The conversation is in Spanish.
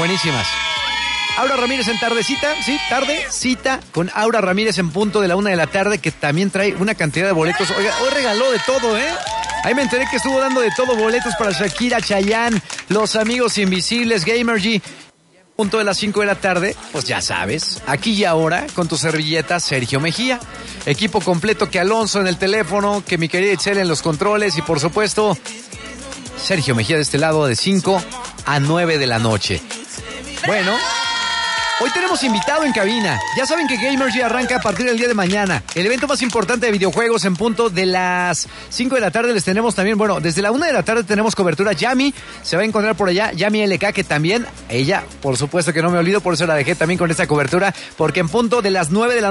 buenísimas. Aura Ramírez en tardecita, sí, tardecita con Aura Ramírez en punto de la 1 de la tarde, que también trae una cantidad de boletos. Oiga, hoy regaló de todo, ¿eh? Ahí me enteré que estuvo dando de todo, boletos para Shakira, Chayanne, Los Amigos Invisibles, Gamergy. Punto de las 5 de la tarde, pues ya sabes, aquí y ahora, con tu servilleta, Sergio Mejía. Equipo completo, que Alonso en el teléfono, que mi querida Itzel en los controles y por supuesto, Sergio Mejía de este lado de 5 a 9 de la noche. Bueno, hoy tenemos invitado en cabina. Ya saben que Gamergy arranca a partir del día de mañana. El evento más importante de videojuegos en punto de las 5 de la tarde. Les tenemos también, bueno, desde la 1 de la tarde tenemos cobertura. Yami se va a encontrar por allá. Yami LK, que también, ella, por supuesto que no me olvido, por eso la dejé también con esta cobertura, porque en punto de las 9 de la